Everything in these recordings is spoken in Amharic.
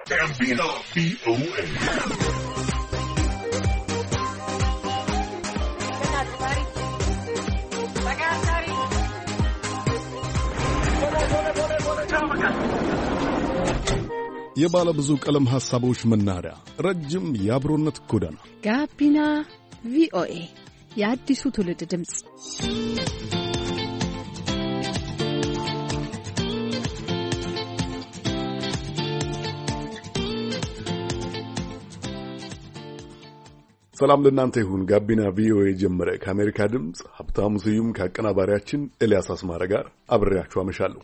Gambino VOA. የባለ ብዙ ቀለም ሐሳቦች መናኸሪያ ረጅም የአብሮነት ጎዳና ጋቢና ቪኦኤ የአዲሱ ትውልድ ድምጽ። ሰላም ለእናንተ ይሁን። ጋቢና ቪኦኤ ጀመረ። ከአሜሪካ ድምጽ ሀብታሙ ስዩም ከአቀናባሪያችን ኤልያስ አስማረ ጋር አብሬያችሁ አመሻለሁ።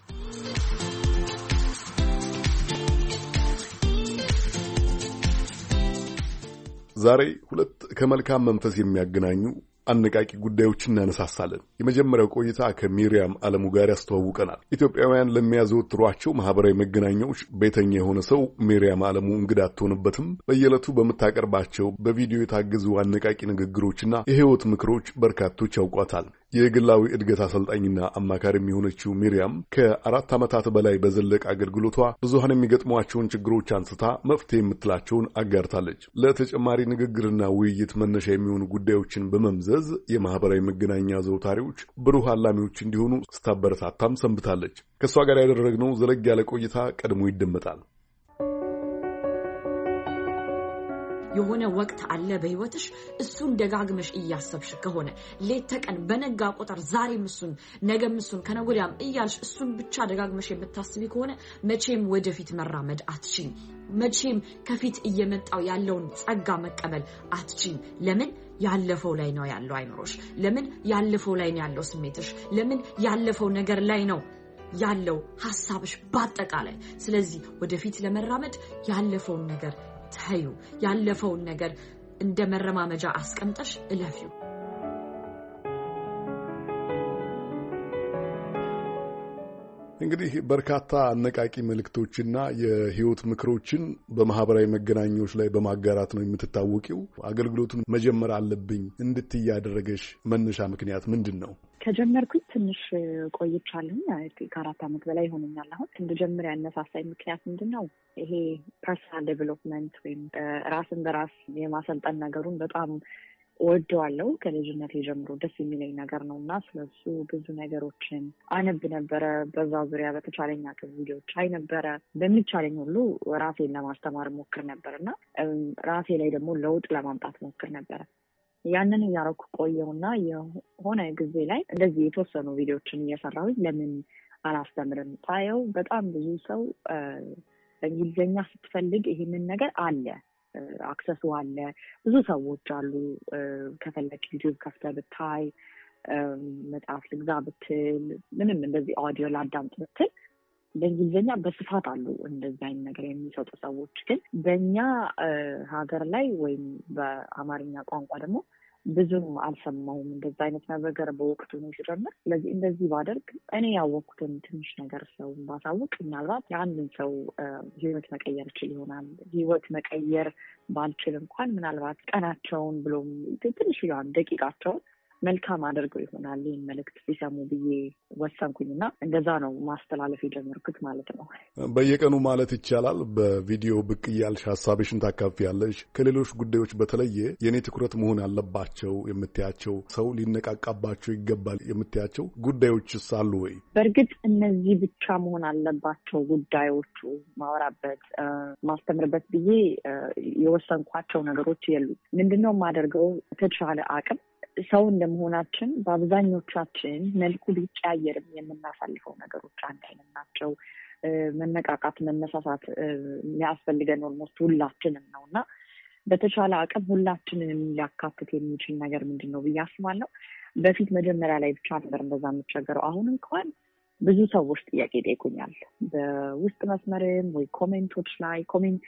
ዛሬ ሁለት ከመልካም መንፈስ የሚያገናኙ አነቃቂ ጉዳዮችን እናነሳሳለን። የመጀመሪያው ቆይታ ከሚሪያም አለሙ ጋር ያስተዋውቀናል። ኢትዮጵያውያን ለሚያዘወትሯቸው ማህበራዊ መገናኛዎች ቤተኛ የሆነ ሰው ሚሪያም አለሙ እንግዳ አትሆንበትም። በየዕለቱ በምታቀርባቸው በቪዲዮ የታገዙ አነቃቂ ንግግሮችና የህይወት ምክሮች በርካቶች ያውቋታል። የግላዊ እድገት አሰልጣኝና አማካሪም የሆነችው ሚሪያም ከ4 ዓመታት በላይ በዘለቀ አገልግሎቷ ብዙሃን የሚገጥሟቸውን ችግሮች አንስታ መፍትሄ የምትላቸውን አጋርታለች። ለተጨማሪ ንግግርና ውይይት መነሻ የሚሆኑ ጉዳዮችን በመምዘዝ የማህበራዊ መገናኛ ዘውታሪዎች ብሩህ አላሚዎች እንዲሆኑ ስታበረታታም ሰንብታለች። ከእሷ ጋር ያደረግነው ዘለግ ያለ ቆይታ ቀድሞ ይደመጣል። የሆነ ወቅት አለ በህይወትሽ እሱን ደጋግመሽ እያሰብሽ ከሆነ ሌት ተቀን በነጋ ቁጥር ዛሬም እሱን ነገም እሱን ከነገወዲያም እያልሽ እሱን ብቻ ደጋግመሽ የምታስቢ ከሆነ መቼም ወደፊት መራመድ አትችይም። መቼም ከፊት እየመጣው ያለውን ጸጋ መቀበል አትችይም። ለምን? ያለፈው ላይ ነው ያለው አይምሮሽ። ለምን? ያለፈው ላይ ነው ያለው ስሜትሽ። ለምን? ያለፈው ነገር ላይ ነው ያለው ሐሳብሽ በአጠቃላይ። ስለዚህ ወደፊት ለመራመድ ያለፈውን ነገር ታዩ፣ ያለፈውን ነገር እንደ መረማመጃ አስቀምጠሽ እለፊው። እንግዲህ በርካታ አነቃቂ መልእክቶችና የህይወት ምክሮችን በማህበራዊ መገናኛዎች ላይ በማጋራት ነው የምትታወቂው። አገልግሎቱን መጀመር አለብኝ እንድትይ ያደረገሽ መነሻ ምክንያት ምንድን ነው? ከጀመርኩኝ ትንሽ ቆይቻለሁ። ከ4 ዓመት በላይ ሆኖኛል። አሁን እንድጀምር ያነሳሳኝ ምክንያት ምንድን ነው? ይሄ ፐርሰናል ዴቨሎፕመንት ወይም ራስን በራስ የማሰልጠን ነገሩን በጣም ወደዋለሁ። ከልጅነት ጀምሮ ደስ የሚለኝ ነገር ነው እና ስለሱ ብዙ ነገሮችን አነብ ነበረ። በዛ ዙሪያ በተቻለኝ አቅም ቪዲዮዎች አይ ነበረ። በሚቻለኝ ሁሉ ራሴን ለማስተማር ሞክር ነበር እና ራሴ ላይ ደግሞ ለውጥ ለማምጣት ሞክር ነበረ። ያንን እያደረኩ ቆየውና የሆነ ጊዜ ላይ እንደዚህ የተወሰኑ ቪዲዮዎችን እየሰራሁኝ ለምን አላስተምርም ታየው። በጣም ብዙ ሰው በእንግሊዝኛ ስትፈልግ ይሄንን ነገር አለ፣ አክሰሱ አለ፣ ብዙ ሰዎች አሉ። ከፈለግ ዩቲዩብ ከፍተህ ብታይ፣ መጽሐፍ ልግዛ ብትል፣ ምንም እንደዚህ ኦዲዮ ላዳምጥ ብትል በእንግሊዝኛ በስፋት አሉ እንደዚህ አይነት ነገር የሚሰጡ ሰዎች። ግን በእኛ ሀገር ላይ ወይም በአማርኛ ቋንቋ ደግሞ ብዙም አልሰማሁም እንደዚህ አይነት ነገር በወቅቱ ነው ሲጀምር። ስለዚህ እንደዚህ ባደርግ እኔ ያወቅኩትን ትንሽ ነገር ሰው ባሳውቅ ምናልባት የአንድን ሰው ህይወት መቀየር ይችል ይሆናል። ህይወት መቀየር ባልችል እንኳን ምናልባት ቀናቸውን ብሎም ትንሽ ያን ደቂቃቸውን መልካም አድርገው ይሆናል ይህን መልእክት ሲሰሙ ብዬ ወሰንኩኝና እንደዛ ነው ማስተላለፍ የጀመርኩት ማለት ነው። በየቀኑ ማለት ይቻላል በቪዲዮ ብቅ እያልሽ ሀሳብሽን ታካፊያለሽ። ከሌሎች ጉዳዮች በተለየ የኔ ትኩረት መሆን አለባቸው የምትያቸው፣ ሰው ሊነቃቃባቸው ይገባል የምትያቸው ጉዳዮችስ አሉ ወይ? በእርግጥ እነዚህ ብቻ መሆን አለባቸው ጉዳዮቹ ማወራበት ማስተምርበት ብዬ የወሰንኳቸው ነገሮች የሉ። ምንድነው የማደርገው? የተቻለ አቅም ሰው እንደመሆናችን በአብዛኞቻችን መልኩ ቢቀያየርም የምናሳልፈው ነገሮች አንድ አይነት ናቸው። መነቃቃት፣ መነሳሳት የሚያስፈልገን ኦልሞስት ሁላችንም ነው እና በተቻለ አቅም ሁላችንንም ሊያካትት የሚችል ነገር ምንድን ነው ብዬ አስባለሁ። በፊት መጀመሪያ ላይ ብቻ ነበር እንደዛ የምቸገረው። አሁን እንኳን ብዙ ሰዎች ጥያቄ ጠይቁኛል በውስጥ መስመርም ወይ ኮሜንቶች ላይ። ኮሜንት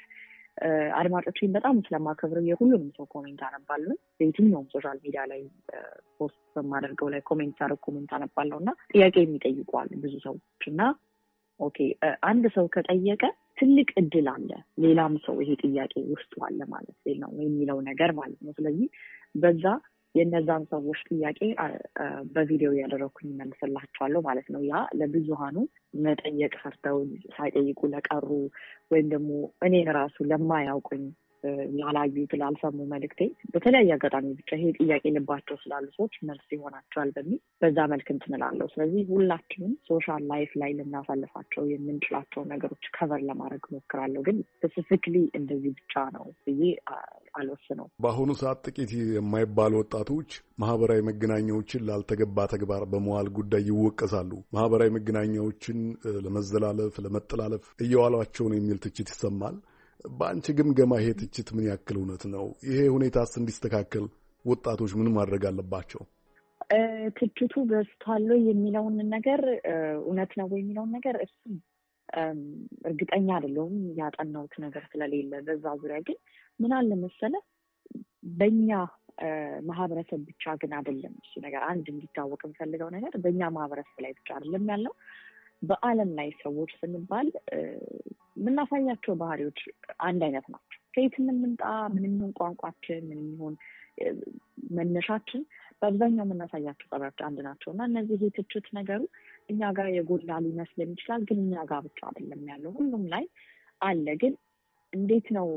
አድማጮችን በጣም ስለማከብረው የሁሉንም ሰው ኮሜንት አነባለሁ። የትኛውም ሶሻል ሚዲያ ላይ ፖስት በማደርገው ላይ ኮሜንት አነባለሁ እና ጥያቄ የሚጠይቁዋል ብዙ ሰዎች እና ኦኬ አንድ ሰው ከጠየቀ ትልቅ እድል አለ ሌላም ሰው ይሄ ጥያቄ ውስጡ አለ ማለት ነው የሚለው ነገር ማለት ነው። ስለዚህ በዛ የነዛን ሰዎች ጥያቄ በቪዲዮ ያደረኩኝ መልስላቸዋለሁ ማለት ነው። ያ ለብዙሃኑ መጠየቅ ፈርተው ሳይጠይቁ ለቀሩ ወይም ደግሞ እኔን ራሱ ለማያውቁኝ ያላዩት ላልሰሙ መልእክቴ በተለያየ አጋጣሚ ብቻ ይሄ ጥያቄ ልባቸው ስላሉ ሰዎች መልስ ይሆናቸዋል በሚል በዛ መልክ እንትን እላለሁ። ስለዚህ ሁላችንም ሶሻል ላይፍ ላይ ልናሳልፋቸው የምንችላቸው ነገሮች ከቨር ለማድረግ ሞክራለሁ። ግን ስፔሲፊክሊ እንደዚህ ብቻ ነው ብዬ አልወስነው። በአሁኑ ሰዓት ጥቂት የማይባሉ ወጣቶች ማህበራዊ መገናኛዎችን ላልተገባ ተግባር በመዋል ጉዳይ ይወቀሳሉ። ማህበራዊ መገናኛዎችን ለመዘላለፍ፣ ለመጠላለፍ እየዋሏቸው ነው የሚል ትችት ይሰማል። በአንቺ ግምገማ ይሄ ትችት ምን ያክል እውነት ነው? ይሄ ሁኔታስ እንዲስተካከል ወጣቶች ምን ማድረግ አለባቸው? ትችቱ በስቷል የሚለውን ነገር እውነት ነው የሚለውን ነገር እሱ እርግጠኛ አይደለሁም። ያጠናሁት ነገር ስለሌለ በዛ ዙሪያ ግን ምን አለ መሰለህ በእኛ ማህበረሰብ ብቻ ግን አይደለም እሱ ነገር። አንድ እንዲታወቅ የምፈልገው ነገር በእኛ ማህበረሰብ ላይ ብቻ አይደለም ያለው። በዓለም ላይ ሰዎች ስንባል የምናሳያቸው ባህሪዎች አንድ አይነት ናቸው። ከየት የምንምጣ ምንም ይሁን ቋንቋችን ምንም ይሁን መነሻችን በአብዛኛው የምናሳያቸው ጠባዮች አንድ ናቸው እና እነዚህ የትችት ነገሩ እኛ ጋር የጎላ ሊመስለን ይችላል፣ ግን እኛ ጋር ብቻ አይደለም ያለው፣ ሁሉም ላይ አለ። ግን እንዴት ነው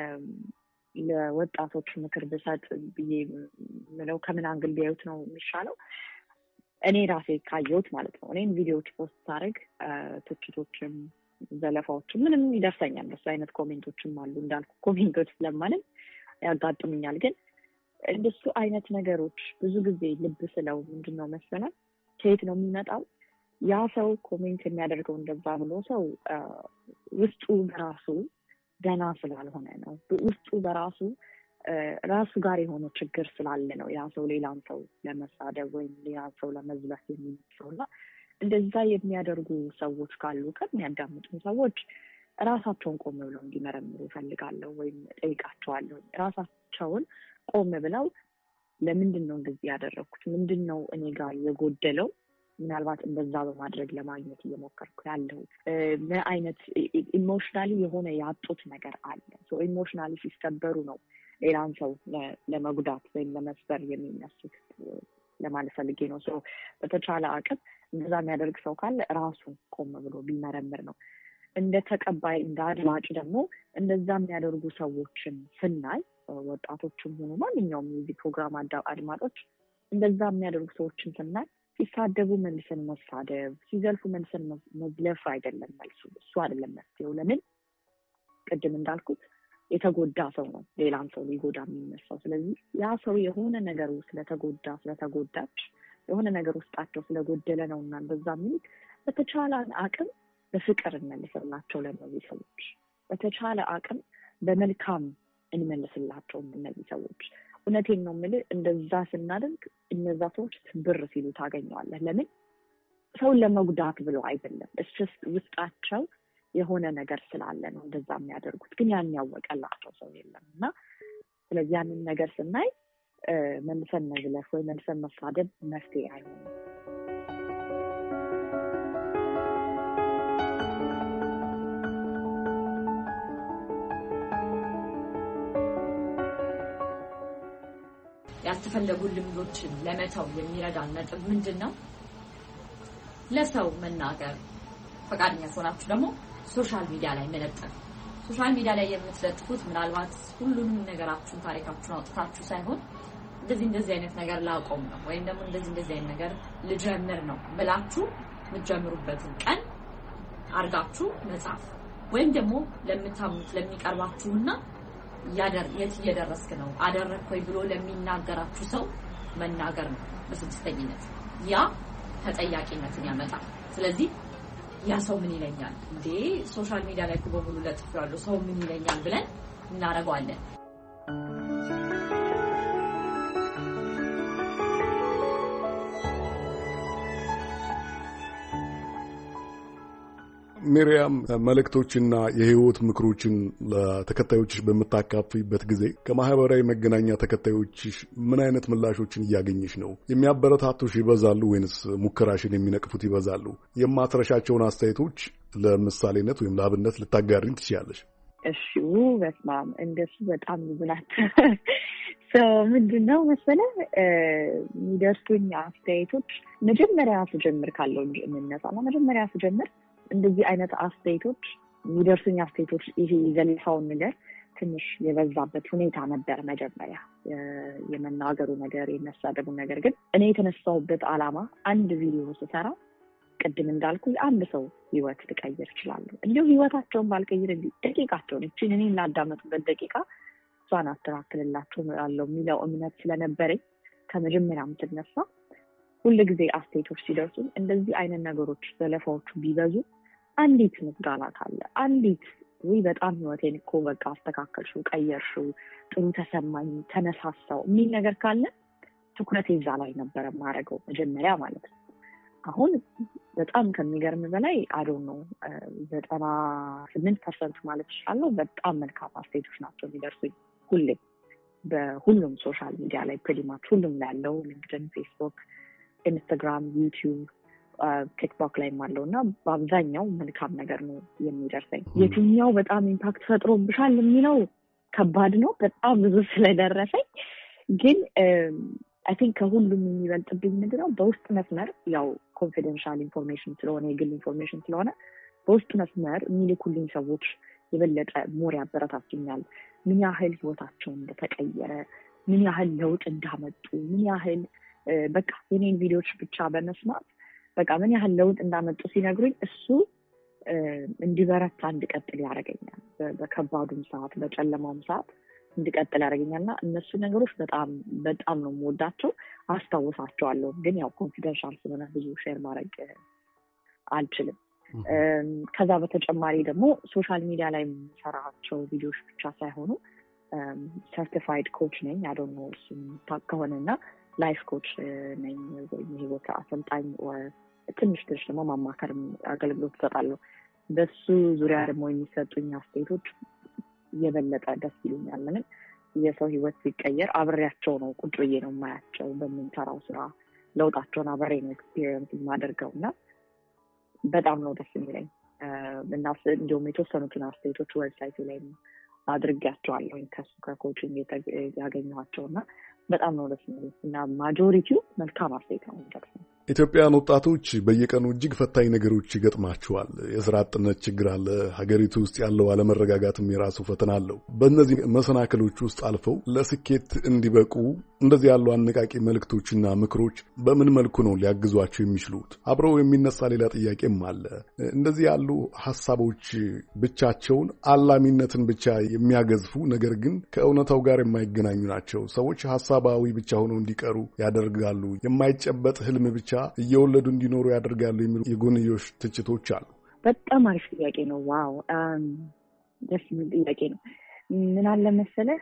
ለወጣቶች ምክር ብሰጥ ብዬ ምለው ከምን አንግል ቢያዩት ነው የሚሻለው? እኔ ራሴ ካየሁት ማለት ነው። እኔም ቪዲዮዎች ፖስት ሳደርግ ትችቶችም ዘለፋዎችም ምንም ይደርሰኛል። እንደሱ አይነት ኮሜንቶችም አሉ። እንዳልኩ ኮሜንቶች ስለማንም ያጋጥሙኛል። ግን እንደሱ አይነት ነገሮች ብዙ ጊዜ ልብ ስለው ምንድነው መሰለህ ከየት ነው የሚመጣው? ያ ሰው ኮሜንት የሚያደርገው እንደዛ ብሎ ሰው ውስጡ በራሱ ደህና ስላልሆነ ነው። ውስጡ በራሱ ራሱ ጋር የሆነ ችግር ስላለ ነው ያ ሰው ሌላን ሰው ለመሳደብ ወይም ሌላን ሰው ለመዝለፍ የሚችለውና እንደዛ የሚያደርጉ ሰዎች ካሉ ከሚያዳምጡ ሰዎች ራሳቸውን ቆም ብለው እንዲመረምሩ እፈልጋለሁ ወይም ጠይቃቸዋለሁ። ራሳቸውን ቆም ብለው ለምንድን ነው እንደዚህ ያደረኩት? ምንድን ነው እኔ ጋር የጎደለው? ምናልባት እንደዛ በማድረግ ለማግኘት እየሞከርኩ ያለሁት ምን አይነት ኢሞሽናሊ የሆነ ያጡት ነገር አለ? ኢሞሽናሊ ሲሰበሩ ነው ሌላን ሰው ለመጉዳት ወይም ለመስበር የሚነሱት ለማለት ፈልጌ ነው። በተቻለ አቅም እንደዛ የሚያደርግ ሰው ካለ ራሱን ቆም ብሎ ቢመረምር ነው። እንደ ተቀባይ እንደ አድማጭ ደግሞ እንደዛ የሚያደርጉ ሰዎችን ስናይ ወጣቶችም ሆኑ ማንኛውም የዚህ ፕሮግራም አድማጮች እንደዛ የሚያደርጉ ሰዎችን ስናይ ሲሳደቡ መልሰን መሳደብ፣ ሲዘልፉ መልሰን መዝለፍ አይደለም መልሱ። እሱ አይደለም መፍትሄው። ለምን ቅድም እንዳልኩት የተጎዳ ሰው ነው ሌላን ሰው ሊጎዳ የሚነሳው። ስለዚህ ያ ሰው የሆነ ነገር ስለተጎዳች የሆነ ነገር ውስጣቸው ስለጎደለ ነው እና በዛ ሚኒት በተቻለ አቅም በፍቅር እንመልስላቸው ለእነዚህ ሰዎች። በተቻለ አቅም በመልካም እንመልስላቸው እነዚህ ሰዎች። እውነቴን ነው የምልህ፣ እንደዛ ስናደርግ እነዛ ሰዎች ትብር ሲሉ ታገኘዋለህ። ለምን ሰውን ለመጉዳት ብለው አይደለም፣ እስስ ውስጣቸው የሆነ ነገር ስላለ ነው እንደዛ የሚያደርጉት። ግን ያን ያወቀላቸው ሰው የለም እና ስለዚህ ያንን ነገር ስናይ መልሰን መዝለፍ ወይ መልሰን መሳደብ መፍትሄ አይሆንም። ያልተፈለጉ ልምዶችን ለመተው የሚረዳን ነጥብ ምንድን ነው? ለሰው መናገር ፈቃደኛ ሆናችሁ ደግሞ ሶሻል ሚዲያ ላይ መለጠፍ። ሶሻል ሚዲያ ላይ የምትለጥፉት ምናልባት ሁሉንም ነገራችሁን ታሪካችሁን አውጥታችሁ ሳይሆን እንደዚህ አይነት ነገር ላቆም ነው ወይም ደግሞ እንደዚህ አይነት ነገር ልጀምር ነው ብላችሁ የምትጀምሩበትን ቀን አርጋችሁ መጻፍ ወይም ደግሞ ለምታምኑት ለሚቀርባችሁና የት እየደረስክ ነው አደረክ ወይ ብሎ ለሚናገራችሁ ሰው መናገር ነው። በስድስተኝነት ያ ተጠያቂነትን ያመጣል። ስለዚህ ያ ሰው ምን ይለኛል እንዴ ሶሻል ሚዲያ ላይ በሙሉ ለጥፋለሁ ሰው ምን ይለኛል ብለን እናረጋዋለን። ሚሪያም መልእክቶችና የህይወት ምክሮችን ለተከታዮችሽ በምታካፍይበት ጊዜ ከማህበራዊ መገናኛ ተከታዮችሽ ምን አይነት ምላሾችን እያገኘሽ ነው? የሚያበረታቱሽ ይበዛሉ ወይንስ ሙከራሽን የሚነቅፉት ይበዛሉ? የማትረሻቸውን አስተያየቶች ለምሳሌነት ወይም ለአብነት ልታጋሪን ትችያለሽ? እሺ በስማም እንደሱ በጣም ብዙ ናቸው። ምንድነው መሰለህ የሚደርሱኝ አስተያየቶች መጀመሪያ ስጀምር ካለው እንጂ የምነሳና መጀመሪያ ስጀምር እንደዚህ አይነት አስተያየቶች የሚደርሱኝ አስተያየቶች ይሄ ዘለፋውን ነገር ትንሽ የበዛበት ሁኔታ ነበር። መጀመሪያ የመናገሩ ነገር የመሳደቡ ነገር ግን እኔ የተነሳሁበት ዓላማ አንድ ቪዲዮ ስሰራ ቅድም እንዳልኩ አንድ ሰው ህይወት ልቀይር እችላለሁ። እንዲሁ ህይወታቸውን ባልቀይር ደቂቃቸውን እቺን እኔን ላዳመጡበት ደቂቃ እሷን አስተካክልላቸው እላለሁ የሚለው እምነት ስለነበረኝ ከመጀመሪያም ስነሳ ሁልጊዜ አስተያየቶች ሲደርሱ እንደዚህ አይነት ነገሮች ዘለፋዎቹ ቢበዙ አንዲት ምስጋና ካለ አንዲት ወይ በጣም ህይወቴን እኮ በቃ አስተካከልሽው፣ ቀየርሽው፣ ጥሩ ተሰማኝ፣ ተነሳሳው የሚል ነገር ካለ ትኩረት ይዛ ላይ ነበር ማረገው መጀመሪያ ማለት ነው። አሁን በጣም ከሚገርም በላይ አዶን ነው 98% ማለት ይችላል በጣም መልካም አስተያየቶች ናቸው የሚደርሱኝ ሁሌ በሁሉም ሶሻል ሚዲያ ላይ ፕሪማች ሁሉም ላይ ያለው ሊንክድን፣ ፌስቡክ፣ ኢንስታግራም፣ ዩቲዩብ፣ ቲክቶክ ላይ ማለውና በአብዛኛው መልካም ነገር ነው የሚደርሰኝ። የትኛው በጣም ኢምፓክት ፈጥሮብሻል የሚለው ከባድ ነው በጣም ብዙ ስለደረሰኝ ግን አይ ቲንክ ከሁሉም የሚበልጥብኝ ምንድነው በውስጥ መስመር ያው ኮንፊደንሻል ኢንፎርሜሽን ስለሆነ የግል ኢንፎርሜሽን ስለሆነ በውስጥ መስመር የሚልኩልኝ ሰዎች የበለጠ ሞር ያበረታቱኛል። ምን ያህል ህይወታቸው እንደተቀየረ፣ ምን ያህል ለውጥ እንዳመጡ፣ ምን ያህል በቃ የኔን ቪዲዮዎች ብቻ በመስማት በቃ ምን ያህል ለውጥ እንዳመጡ ሲነግሩኝ እሱ እንዲበረታ እንድቀጥል ያደርገኛል። በከባዱም ሰዓት በጨለማውም ሰዓት እንድቀጥል ያደርገኛልና እነሱ ነገሮች በጣም በጣም ነው የምወዳቸው፣ አስታውሳቸዋለሁ። ግን ያው ኮንፊደንሻል ስለሆነ ብዙ ሼር ማድረግ አልችልም። ከዛ በተጨማሪ ደግሞ ሶሻል ሚዲያ ላይ የምሰራቸው ቪዲዮዎች ብቻ ሳይሆኑ ሰርቲፋይድ ኮች ነኝ። አይ ዶንት ኖ እሱን ከሆነና ላይፍ ኮች ነኝ ወይም የህይወት አሰልጣኝ ትንሽ ደግሞ ማማከርም አገልግሎት እሰጣለሁ። በሱ ዙሪያ ደግሞ የሚሰጡኝ አስተያየቶች የበለጠ ደስ ይሉኛል። ምንም የሰው ህይወት ሲቀየር አብሬያቸው ነው ቁጭ ብዬ ነው የማያቸው። በምንሰራው ስራ ለውጣቸውን አብሬ ነው ኤክስፒሪየንስ የማደርገው እና በጣም ነው ደስ የሚለኝ እና እንዲሁም የተወሰኑትን አስተያየቶች ዌብሳይቱ ላይ አድርጌያቸዋለሁ ከሱ ከኮችንግ ያገኘኋቸው እና በጣም ነው ደስ የሚለኝ እና ማጆሪቲው መልካም አስተያየት ነው የሚደርሰው። ኢትዮጵያውያን ወጣቶች በየቀኑ እጅግ ፈታኝ ነገሮች ይገጥማቸዋል። የስራ አጥነት ችግር አለ። ሀገሪቱ ውስጥ ያለው አለመረጋጋትም የራሱ ፈተና አለው። በእነዚህ መሰናክሎች ውስጥ አልፈው ለስኬት እንዲበቁ እንደዚህ ያሉ አነቃቂ መልእክቶችና ምክሮች በምን መልኩ ነው ሊያግዟቸው የሚችሉት? አብረው የሚነሳ ሌላ ጥያቄም አለ። እንደዚህ ያሉ ሀሳቦች ብቻቸውን አላሚነትን ብቻ የሚያገዝፉ ነገር ግን ከእውነታው ጋር የማይገናኙ ናቸው። ሰዎች ሀሳባዊ ብቻ ሆነው እንዲቀሩ ያደርጋሉ። የማይጨበጥ ህልም ብቻ እየወለዱ እንዲኖሩ ያደርጋሉ የሚሉ የጎንዮሽ ትችቶች አሉ። በጣም አሪፍ ጥያቄ ነው። ዋው ደስ የሚል ጥያቄ ነው። ምን አለ መሰለህ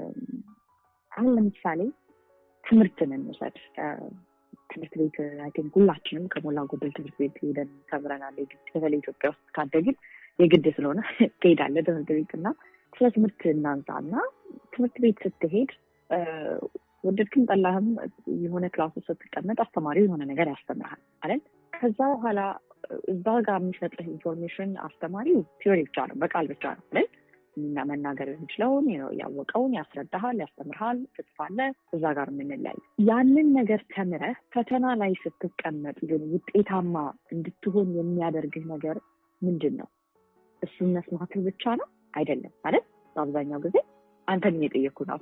አሁን ለምሳሌ ትምህርትን እንውሰድ። ትምህርት ቤት አይ ቲንክ ሁላችንም ከሞላ ጎደል ትምህርት ቤት ሄደን ተምረናል። በተለይ ኢትዮጵያ ውስጥ ካደግን የግድ ስለሆነ ትሄዳለህ ትምህርት ቤት እና ስለ ትምህርት እናንሳና ትምህርት ቤት ስትሄድ ወደድክም ጠላህም የሆነ ክላስ ውስጥ ስትቀመጥ አስተማሪው የሆነ ነገር ያስተምርሃል አይደል? ከዛ በኋላ እዛ ጋር የሚሰጥህ ኢንፎርሜሽን አስተማሪው ቲዮሪ ብቻ ነው፣ በቃል ብቻ ነው አይደል? እና መናገር የሚችለውን ያወቀውን ያስረዳሃል፣ ያስተምርሃል፣ ትጽፋለህ። እዛ ጋር የምንለያይ ያንን ነገር ተምረህ ፈተና ላይ ስትቀመጥ ግን ውጤታማ እንድትሆን የሚያደርግህ ነገር ምንድን ነው? እሱን መስማትህ ብቻ ነው አይደለም ማለት በአብዛኛው ጊዜ አንተን እየጠየኩ ነው።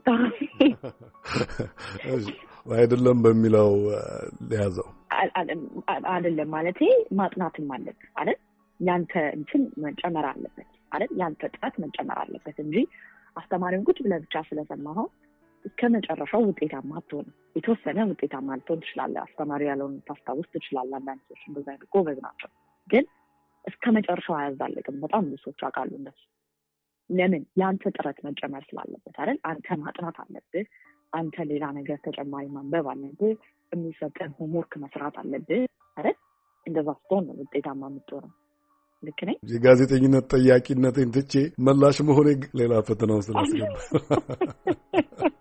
አይደለም በሚለው ለያዘው አይደለም ማለት ማጥናትም አለበት አይደል? ያንተ እንትን መጨመር አለበት አይደል? ያንተ ጥረት መጨመር አለበት እንጂ አስተማሪውን ቁጭ ብለህ ብቻ ስለሰማኸው እስከ መጨረሻው ውጤታማ አትሆንም። የተወሰነ ውጤታማ ልትሆን ትችላለህ። አስተማሪ ያለውን ታስታውስ ትችላለህ። አንዳንድ ሰዎች እንደዛ ጎበዝ ናቸው፣ ግን እስከ መጨረሻው አያዛልቅም። በጣም ብዙ ሰዎች አውቃለሁ እንደሱ። ለምን? ያንተ ጥረት መጨመር ስላለበት አይደል? አንተ ማጥናት አለብህ። አንተ ሌላ ነገር ተጨማሪ ማንበብ አለብህ። የሚሰጠን ሆምወርክ መስራት አለብህ አይደል? እንደዛ ስትሆን ነው ውጤታማ የምትሆነው። ልክ ነኝ? የጋዜጠኝነት ጠያቂነቴን ትቼ መላሽ መሆኔ ሌላ ፈተናው ስላስገባ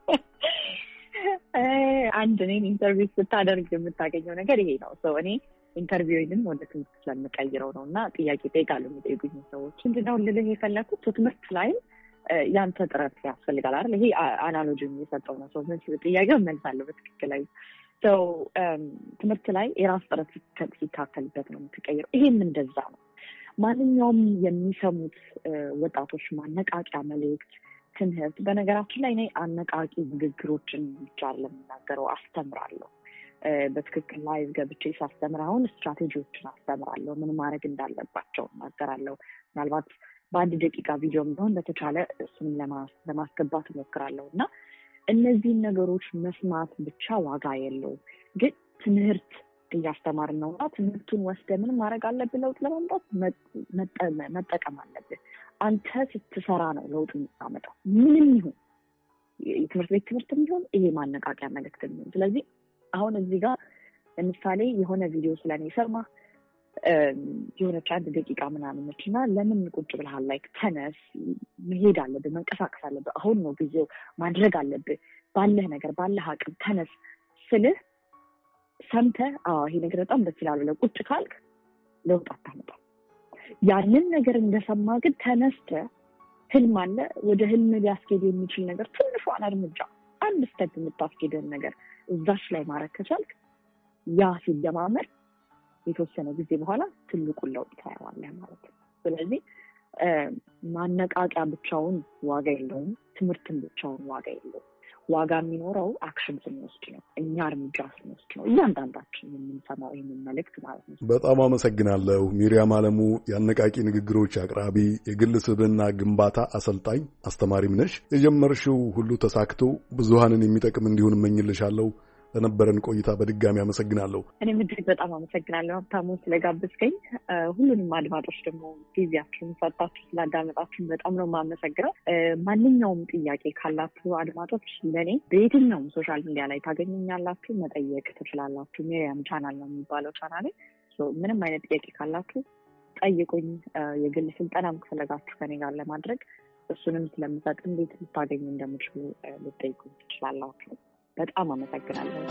አንድ እኔን ኢንተርቪው ስታደርግ የምታገኘው ነገር ይሄ ነው። እኔ ኢንተርቪውንም ወደ ትምህርት ስለምቀይረው ነውና ጥያቄ ጠይቃለሁ የሚጠይቁኝ ሰዎች። ምንድነው ልልህ የፈለኩት ትምህርት ላይ ያንተ ጥረት ያስፈልጋል አይደል? ይሄ አናሎጂ የሰጠው ነው። ሰው ምን ጥያቄው መልሳለሁ በትክክል ሰው ትምህርት ላይ የራስ ጥረት ሲካከልበት ነው የምትቀይረው። ይሄም እንደዛ ነው። ማንኛውም የሚሰሙት ወጣቶች ማነቃቂያ መልእክት፣ ትምህርት በነገራችን ላይ እኔ አነቃቂ ንግግሮችን ብቻ ለምናገረው አስተምራለሁ። በትክክል ላይ ገብቼ ሳስተምር አሁን ስትራቴጂዎችን አስተምራለሁ። ምን ማድረግ እንዳለባቸው እናገራለሁ። ምናልባት በአንድ ደቂቃ ቪዲዮም ቢሆን በተቻለ እሱንም ለማስገባት እሞክራለሁ እና እነዚህን ነገሮች መስማት ብቻ ዋጋ የለውም። ግን ትምህርት እያስተማርን ነው እና ትምህርቱን ወስደህ ምን ማድረግ አለብህ? ለውጥ ለማምጣት መጠቀም አለብህ። አንተ ስትሰራ ነው ለውጥ የምታመጣው። ምንም ይሁን የትምህርት ቤት ትምህርት የሚሆን ይሄ ማነቃቂያ መልእክት ነው። ስለዚህ አሁን እዚህ ጋር ለምሳሌ የሆነ ቪዲዮ ስለኔ ሰማ የሆነች 1 ደቂቃ ምናምን ነችና ለምን ቁጭ ብለሃል? ላይክ ተነስ፣ መሄድ አለብህ፣ መንቀሳቀስ አለብህ። አሁን ነው ጊዜው፣ ማድረግ አለብህ፣ ባለህ ነገር ባለህ አቅም ተነስ ስልህ ሰምተህ ይሄ ነገር በጣም ደስ ይላል ብለህ ቁጭ ካልክ ለውጥ አታመጣም። ያንን ነገር እንደሰማ ግን ተነስተህ ህልም አለ፣ ወደ ህልም ሊያስኬድ የሚችል ነገር ትንሿን እርምጃ አንድ ስቴፕ የምታስኬድን ነገር እዛች ላይ ማድረግ ከቻልክ ያ ሲደማመር የተወሰነ ጊዜ በኋላ ትልቁን ለውጥ ታያዋለህ ማለት ነው። ስለዚህ ማነቃቂያ ብቻውን ዋጋ የለውም። ትምህርትን ብቻውን ዋጋ የለውም። ዋጋ የሚኖረው አክሽን ስንወስድ ነው። እኛ እርምጃ ስንወስድ ነው። እያንዳንዳችን የምንሰማው ይህንን መልእክት ማለት ነው። በጣም አመሰግናለሁ። ሚሪያም አለሙ የአነቃቂ ንግግሮች አቅራቢ፣ የግል ስብዕና ግንባታ አሰልጣኝ፣ አስተማሪም ነሽ። የጀመርሽው ሁሉ ተሳክቶ ብዙሃንን የሚጠቅም እንዲሆን እመኝልሻለሁ። ለነበረን ቆይታ በድጋሚ አመሰግናለሁ። እኔም እጅግ በጣም አመሰግናለሁ ሀብታሙ ስለጋበዝከኝ። ሁሉንም አድማጮች ደግሞ ጊዜያችሁን ሰጣችሁ ስላዳመጣችሁን በጣም ነው የማመሰግነው። ማንኛውም ጥያቄ ካላችሁ አድማጮች ለእኔ በየትኛውም ሶሻል ሚዲያ ላይ ታገኙኛላችሁ፣ መጠየቅ ትችላላችሁ። ሚሪያም ቻናል ነው የሚባለው ቻናሌ። ምንም አይነት ጥያቄ ካላችሁ ጠይቁኝ። የግል ስልጠናም ከፈለጋችሁ ከኔ ጋር ለማድረግ እሱንም ስለምሰጥ እንዴት ልታገኙ እንደምችሉ ልጠይቁኝ ትችላላችሁ። በጣም አመሰግናለሁ።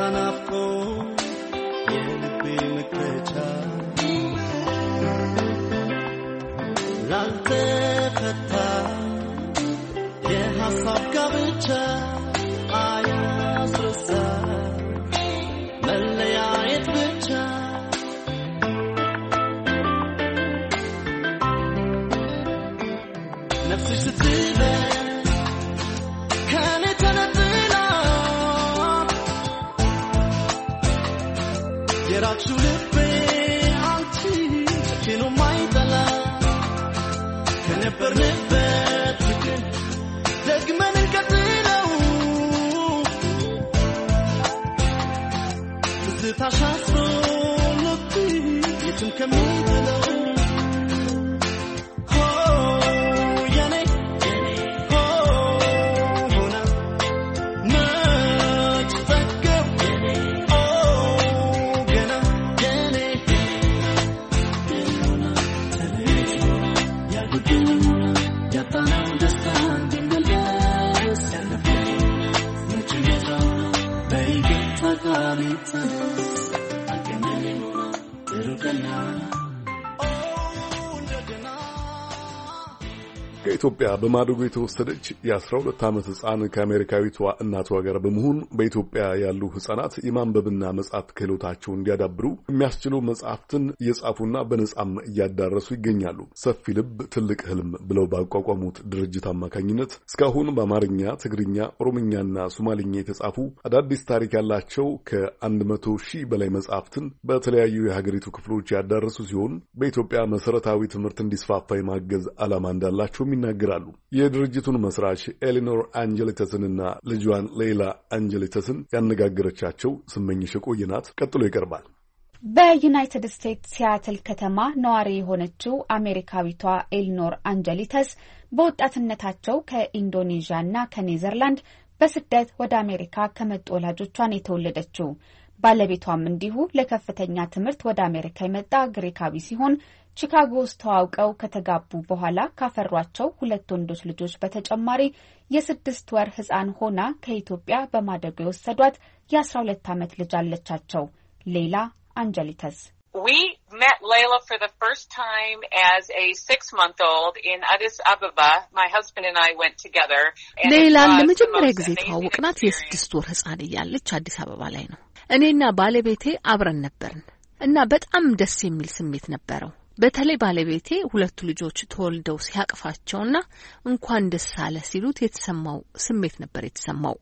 ደስታናፍቆ የልቤ መክፈቻ ላልተፈታ የሐሳብ ጋብቻ አያስረሳ መለያየት ብቻ ነፍስሽ ስትበል ከኔ ተነጥላ የራቅሽው ልቤ አንቺ ጨክኖ ማይጠላ ከነበርንበት ፍቅር ደግመን እንቀጥለው ትዝታሽ አስሮ ልቤ የትም ከሚጥለው ከኢትዮጵያ በማደጎ የተወሰደች የ12 ዓመት ሕፃን ከአሜሪካዊቷ እናቷ ጋር በመሆን በኢትዮጵያ ያሉ ሕፃናት የማንበብና መጻፍ ክህሎታቸውን እንዲያዳብሩ የሚያስችሉ መጽሐፍትን እየጻፉና በነጻም እያዳረሱ ይገኛሉ። ሰፊ ልብ ትልቅ ህልም ብለው ባቋቋሙት ድርጅት አማካኝነት እስካሁን በአማርኛ፣ ትግርኛ፣ ኦሮምኛና ሶማሊኛ የተጻፉ አዳዲስ ታሪክ ያላቸው ከ100 ሺህ በላይ መጽሐፍትን በተለያዩ የሀገሪቱ ክፍሎች ያዳረሱ ሲሆን በኢትዮጵያ መሰረታዊ ትምህርት እንዲስፋፋ የማገዝ ዓላማ እንዳላቸው ይናገራሉ። የድርጅቱን መስራች ኤሊኖር አንጀሊተስንና ልጇን ሌላ አንጀሊተስን ያነጋገረቻቸው ስመኝሽ ቆይናት ቀጥሎ ይቀርባል። በዩናይትድ ስቴትስ ሲያትል ከተማ ነዋሪ የሆነችው አሜሪካዊቷ ኤሊኖር አንጀሊተስ በወጣትነታቸው ከኢንዶኔዥያና ከኔዘርላንድ በስደት ወደ አሜሪካ ከመጡ ወላጆቿን የተወለደችው። ባለቤቷም እንዲሁ ለከፍተኛ ትምህርት ወደ አሜሪካ የመጣ ግሪካዊ ሲሆን ቺካጎ ውስጥ ተዋውቀው ከተጋቡ በኋላ ካፈሯቸው 2 ወንዶች ልጆች በተጨማሪ የ6 ወር ሕፃን ሆና ከኢትዮጵያ በማደጎ የወሰዷት የ12 ዓመት ልጅ አለቻቸው። ሌላ አንጀሊተስ We met Layla for the first time as a 6-month-old in Addis Ababa. My husband and I went together. ሌላን ለመጀመሪያ ጊዜ ተዋወቅናት የ6 ወር ሕፃን እያለች አዲስ አበባ ላይ ነው። እኔና ባለቤቴ አብረን ነበርን እና በጣም ደስ የሚል ስሜት ነበረው። በተለይ ባለቤቴ 2 ልጆች ተወልደው ሲያቅፋቸውና እንኳን ደስ አለ ሲሉት የተሰማው ስሜት ነበር የተሰማው።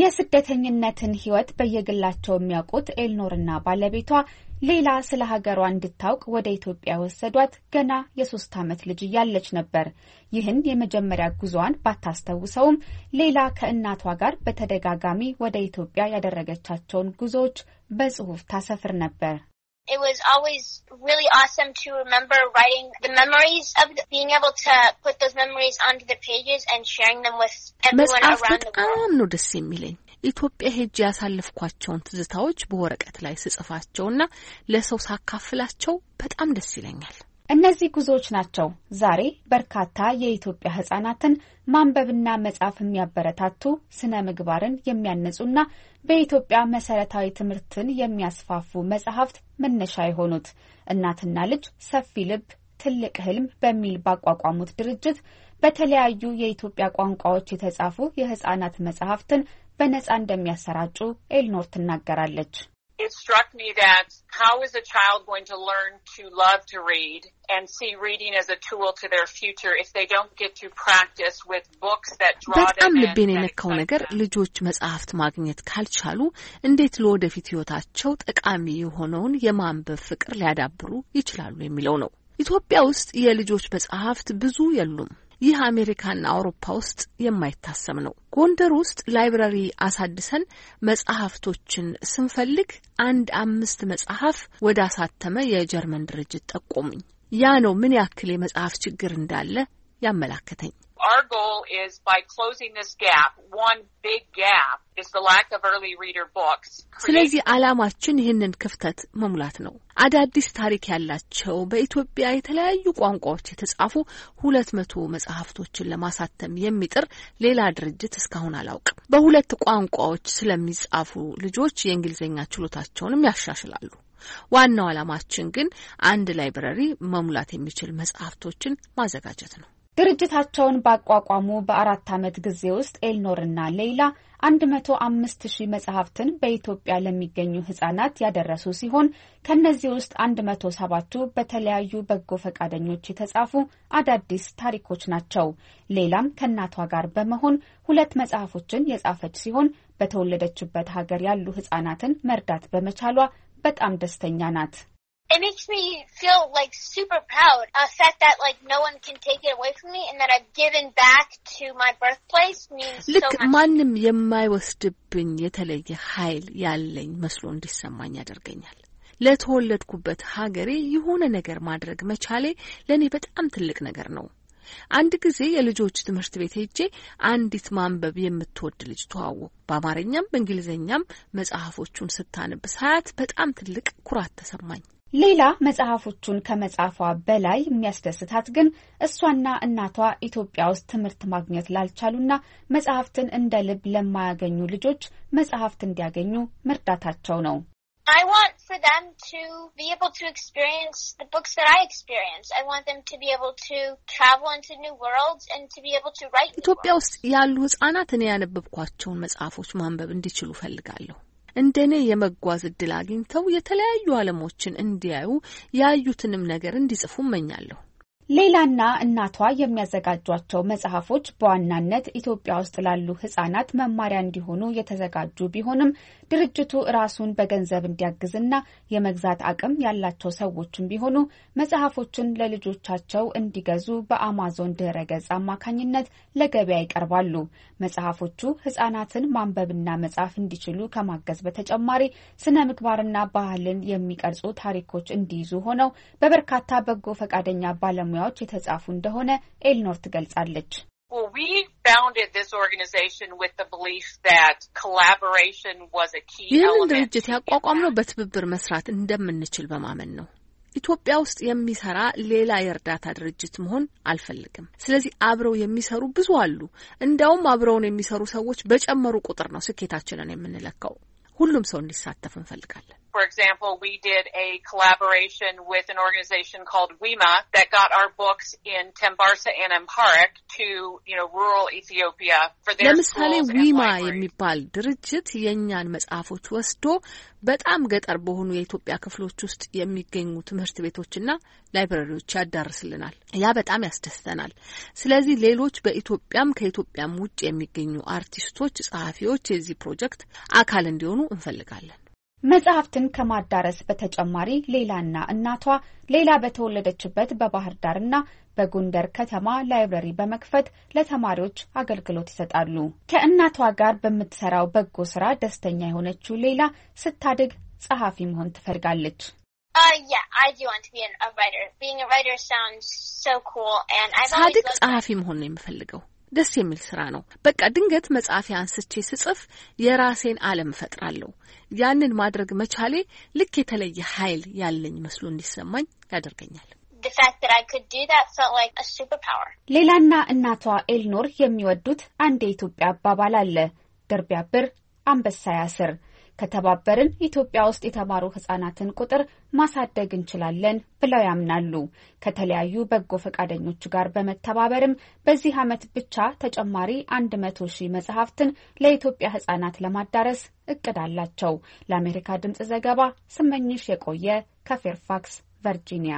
የስደተኝነትን ህይወት በየግላቸው የሚያውቁት ኤሊኖርና ባለቤቷ ሌላ ስለ ሀገሯ እንድታውቅ ወደ ኢትዮጵያ ወሰዷት ገና የ3 ዓመት ልጅ እያለች ነበር። ይህን የመጀመሪያ ጉዟን ባታስተውሰውም ሌላ ከእናቷ ጋር በተደጋጋሚ ወደ ኢትዮጵያ ያደረገቻቸውን ጉዞዎች በጽሑፍ ታሰፍር ነበር። It was always really awesome to remember writing the memories of being able to put those memories onto the pages and sharing them with everyone around the world. በጣም ነው ደስ የሚለኝ ኢትዮጵያ ሄጄ ያሳለፍኳቸውን ትዝታዎች በወረቀት ላይ ስጽፋቸውና ለሰው ሳካፍላቸው በጣም ደስ ይለኛል። እነዚህ ጉዞዎች ናቸው ዛሬ በርካታ የኢትዮጵያ ህጻናትን ማንበብና መጻፍ የሚያበረታቱ ስነ ምግባርን የሚያነጹና በኢትዮጵያ መሰረታዊ ትምህርትን የሚያስፋፉ መጽሐፍት መነሻ የሆኑት። እናትና ልጅ ሰፊ ልብ ትልቅ ህልም በሚል ባቋቋሙት ድርጅት በተለያዩ የኢትዮጵያ ቋንቋዎች የተጻፉ የህጻናት መጽሐፍትን በነጻ እንደሚያሰራጩ ኤሊኖር ትናገራለች። It struck me that how is a child going to learn to love to read and see reading as a tool to their future if they don't get to practice with books that draw them in? በጣም ልቤን የነካው ነገር ልጆች መጽሐፍት ማግኘት ካልቻሉ እንዴት ለወደፊት ህይወታቸው ጠቃሚ የሆነውን የማንበብ ፍቅር ሊያዳብሩ ይችላሉ የሚለው ነው። ኢትዮጵያ ውስጥ የልጆች መጽሐፍት ብዙ የሉም። ይህ አሜሪካና አውሮፓ ውስጥ የማይታሰብ ነው። ጎንደር ውስጥ ላይብራሪ አሳድሰን መጽሐፍቶችን ስንፈልግ 5 መጽሐፍ ወደ አሳተመ የጀርመን ድርጅት ጠቆሙኝ። ያ ነው ምን ያክል የመጽሐፍ ችግር እንዳለ ያመላከተኝ። Our goal is by closing this gap, one big gap is the lack of early reader books. ስለዚህ ዓላማችን ይህንን ክፍተት መሙላት ነው። አዳዲስ ታሪክ ያላቸው በኢትዮጵያ የተለያዩ ቋንቋዎች የተጻፉ 200 መጽሐፍቶችን ለማሳተም የሚጥር ሌላ ድርጅት እስካሁን አላውቅም። በሁለት ቋንቋዎች ስለሚጻፉ ልጆች የእንግሊዝኛ ችሎታቸውንም ያሻሽላሉ። ዋናው ዓላማችን ግን አንድ ላይብረሪ መሙላት የሚችል መጽሐፍቶችን ማዘጋጀት ነው። ድርጅታቸውን ባቋቋሙ በ4 ዓመት ጊዜ ውስጥ ኤልኖርና ሌይላ 105,000 መጽሐፍትን በኢትዮጵያ ለሚገኙ ህጻናት ያደረሱ ሲሆን ከነዚህ ውስጥ 107ቱ በተለያዩ በጎ ፈቃደኞች የተጻፉ አዳዲስ ታሪኮች ናቸው። ሌላም ከእናቷ ጋር በመሆን 2 መጽሐፎችን የጻፈች ሲሆን በተወለደችበት ሀገር ያሉ ህጻናትን መርዳት በመቻሏ በጣም ደስተኛ ናት። It makes me feel like super proud. The fact that like no one can take it away from me and that I've given back to my birthplace means so much. ማንም የማይወስድብኝ የተለየ ኃይል ያለኝ መስሎ እንዲሰማኝ ያደርገኛል። ለተወለድኩበት ሀገሬ የሆነ ነገር ማድረግ መቻሌ ለኔ በጣም ትልቅ ነገር ነው። አንድ ጊዜ የልጆች ትምህርት ቤት ሄጄ አንዲት ማንበብ የምትወድ ልጅ ተዋወቅኩ። በአማርኛም በእንግሊዝኛም መጽሐፎቹን ስታነብ ሳያት በጣም ትልቅ ኩራት ተሰማኝ። ሌላ መጽሐፎቹን ከመጻፏ በላይ የሚያስደስታት ግን እሷና እናቷ ኢትዮጵያ ውስጥ ትምህርት ማግኘት ላልቻሉና መጽሐፍትን እንደ ልብ ለማያገኙ ልጆች መጽሐፍት እንዲያገኙ መርዳታቸው ነው። I want for them to be able to experience the books that I experience. I want them to be able to travel into new worlds and to be able to write. ኢትዮጵያ ውስጥ ያሉ ህጻናት እኔ ያነበብኳቸውን መጽሐፎች ማንበብ እንዲችሉ ፈልጋለሁ። እንደኔ የመጓዝ እድል አግኝተው የተለያዩ ዓለሞችን እንዲያዩ ያዩትንም ነገር እንዲጽፉ እመኛለሁ። ሌላና እናቷ የሚያዘጋጇቸው መጽሐፎች በዋናነት ኢትዮጵያ ውስጥ ላሉ ህጻናት መማሪያ እንዲሆኑ የተዘጋጁ ቢሆንም ድርጅቱ ራሱን በገንዘብ እንዲያግዝና የመግዛት አቅም ያላቸው ሰዎችም ቢሆኑ መጽሐፎችን ለልጆቻቸው እንዲገዙ በአማዞን ድረገጽ አማካኝነት ለገበያ ይቀርባሉ። መጽሐፎቹ ህጻናትን ማንበብና መጻፍ እንዲችሉ ከማገዝ በተጨማሪ ስነ ምግባርና ባህልን የሚቀርጹ ታሪኮች እንዲይዙ ሆነው በበርካታ በጎ ፈቃደኛ ባለሙያዎች የተጻፉ እንደሆነ ኤልኖር ትገልጻለች። Well, we founded this organization with the belief that collaboration was a key element. ይህንን ድርጅት ያቋቋምነው በትብብር መስራት እንደምንችል በማመን ነው። ኢትዮጵያ ውስጥ የሚሰራ ሌላ የእርዳታ ድርጅት መሆን አልፈልግም። ስለዚህ አብረው የሚሰሩ ብዙ አሉ። እንደውም አብረውን የሚሰሩ ሰዎች በጨመሩ ቁጥር ነው ስኬታችንን የምንለካው። ሁሉም ሰው እንዲሳተፍ እንፈልጋለን። For example, we did a collaboration with an organization called WIMA that got our books in Tembarsa and Amharic to, rural Ethiopia for their ለምሳሌ schools and ዊማ libraries. የሚባል ድርጅት የኛን መጽሐፎች ወስዶ በጣም ገጠር በሆኑ የኢትዮጵያ ክፍሎች ውስጥ የሚገኙ ትምህርት ቤቶችና ላይብረሪዎች ያዳርስልናል። ያ በጣም ያስደስተናል። ስለዚህ ሌሎች በኢትዮጵያም ከኢትዮጵያም ውጭ የሚገኙ አርቲስቶች፣ ጸሐፊዎች የዚህ ፕሮጀክት አካል እንዲሆኑ እንፈልጋለን። መጽሐፍትን ከማዳረስ በተጨማሪ ሌላና እናቷ ሌላ በተወለደችበት በባህር ዳርና በጎንደር ከተማ ላይብረሪ በመክፈት ለተማሪዎች አገልግሎት ይሰጣሉ። ከእናቷ ጋር በምትሰራው በጎ ስራ ደስተኛ የሆነችው ሌላ ስታድግ ጸሐፊ መሆን ትፈልጋለች። Yeah, I do want to be a writer. Being a writer sounds so cool and I've always ሳድግ ጸሐፊ መሆን ነው የምፈልገው። ደስ የሚል ስራ ነው። በቃ ድንገት መጽሐፊያ አንስቼ ስጽፍ የራሴን ዓለም ፈጥራለሁ። ያንን ማድረግ መቻሌ ልክ የተለየ ኃይል ያለኝ መስሎ እንዲሰማኝ ያደርገኛል። The fact that I could do that felt like a superpower. ሌላና እናቷ ኤልኖር የሚወዱት አንድ የኢትዮጵያ አባባል አለ። ድር ቢያብር አንበሳ ያስር። ከተባበርን ኢትዮጵያ ውስጥ የተማሩ ህጻናትን ቁጥር ማሳደግ እንችላለን ብለው ያምናሉ። ከተለያዩ በጎ ፈቃደኞች ጋር በመተባበርም በዚህ ዓመት ብቻ ተጨማሪ 100,000 መጽሐፍትን ለኢትዮጵያ ህጻናት ለማዳረስ እቅድ አላቸው። ለአሜሪካ ድምጽ ዘገባ ስመኝሽ የቆየ ከፌርፋክስ ቨርጂኒያ።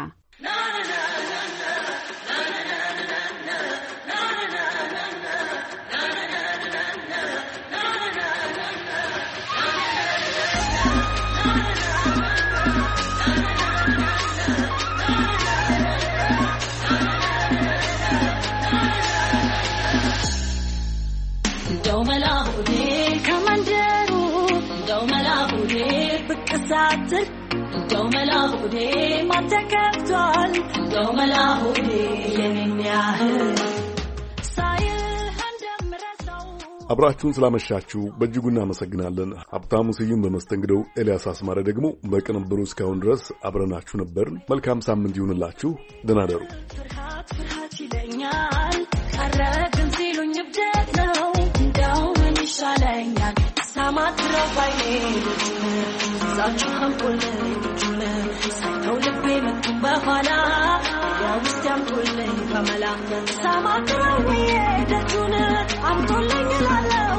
Domalahude matakaftal domalahude yenyahe sai አብራችሁን ስላመሻችሁ በእጅጉ እናመሰግናለን። ሀብታሙ ስዩም በመስተንግዶው፣ ኤልያስ አስማረ ደግሞ በቅንብሩ እስካሁን ድረስ አብረናችሁ ነበርን። መልካም ሳምንት ይሁንላችሁ። ደህና ደሩ። ፍርሃት ይለኛል ቀረግን ሲሉኝ እብደት ነው እንደው ምን ይሻለኛል ሳማት ረባይኔ ዛችሁ አምጦልኝ ልጁን ሳይተው ልቤ መቱን በኋላ ያውስጥ ያምጦልኝ በመላ ሳማት ረባይኔ ልጁን አምጦልኝ ላለው